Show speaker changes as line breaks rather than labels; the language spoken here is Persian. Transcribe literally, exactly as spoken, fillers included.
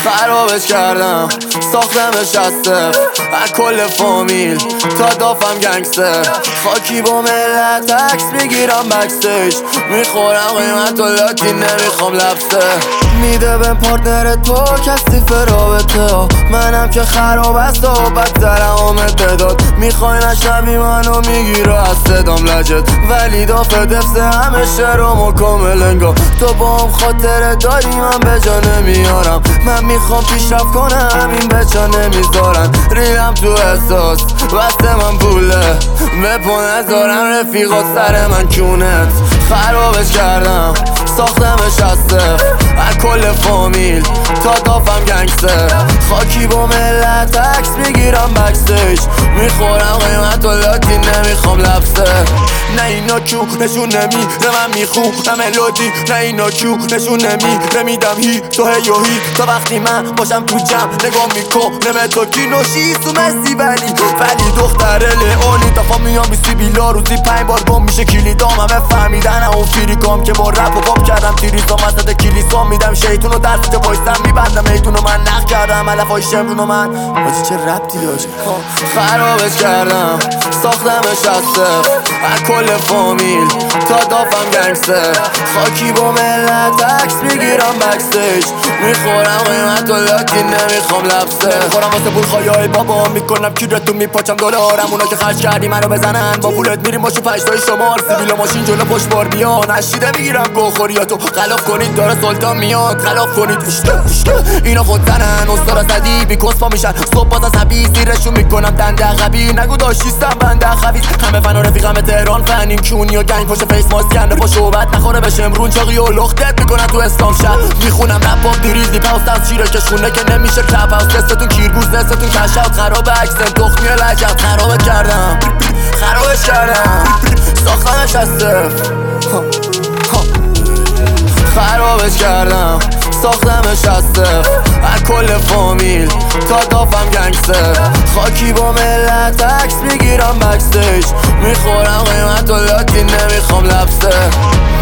خرابش کردم ساختمش از صفر از کل فامیل تا دافم گنگستر خاکی با ملت عکس میگیرم بکستیج میخورم قیمت و لاتی نمیخوام لبسه میده به پارتنر تو کسی فرابطه ها منم که خراب است و بدترم آمد بداد میخوای نشنوی منو میگیره از صدام لجت ولی دافه دفته همه شرم و کامل انگار تو با هم خاطره داری من به جا نمیارم من میخوام پیشرفت کنم همین بچه نمیذارن ریدم تو احساس وسته من پوله بپو نذارم رفیقات سر من کونت خرابش کردم ساختمش از صفر از کل فامیل تا دافم گنگستر خاکی با ملت عکس میگیرم بکستیج میخورم قیمت و لاتی نمیخوام لبسه نه اینا کیو نشون نمیره من میخونم ملودی نه اینا کیو نشون نمیره میدم هی تو هی و هی تا وقتی من باشم تو جمع نگاه میکنم تو کی نوشی تو مسی ولی ولی دختر لیونی دفعه میام بیسی بیلا روزی پنج بار گم میشه کلیدام همه فهمیدن اون فریکام که با رپ و پاپ کردم تیریزام وسط کلیسام میدم شیطونو درس که وایستم میبندم ایتونو من نخ کردم علفای شمرونو من باجی چه ربطی داشت خرابش کردم ساختمش از صفر از کل فامیل تا دافم گنگستر خاکی با ملت عکس میگیرم بکستیج میخورم قیمت و لاتی نمیخوام لبسه میخورم واسه پول خواهی بابا میکنم کیرتو میپاچم دلارم اونا که خرج کردی منو بزنن با پولت میریم باشو پشتای شمار سیبیل و ماشین جلو پشت بار بیان نشیده میگیرم گوخوریاتو خلاف کنید داره سلطان میاد خلاف کنید اشته اشته اینا خودتنن استارا زدی بی کسپا میشن صبح باز از حبیز زیرشون میکنم دنده عقبی نگو داشتیستم بنده خبیز همه فن و رفیقم تهران فنین کونی و گنگ پشت فیس ماست کنده پا شوبت نخوره به شمرون چاقی و لختت میکنن تو اسلام شهر میخونم رپ پاپ دیریزی پاوست از چیره کشونه که نمیشه کلپ هاوس دستتون کیرگوز دستتون کشاوت خراب اکسن تخمی لجت خرابت کردم خرابش کردم ساختمش از صفر خرابش کردم ساختمش از صفر از کل فامیل تا دافم گنگستر خاکی با ملت عکس میگیرم بکستیج میخورم قیمت و لاتی نمیخوام لبسه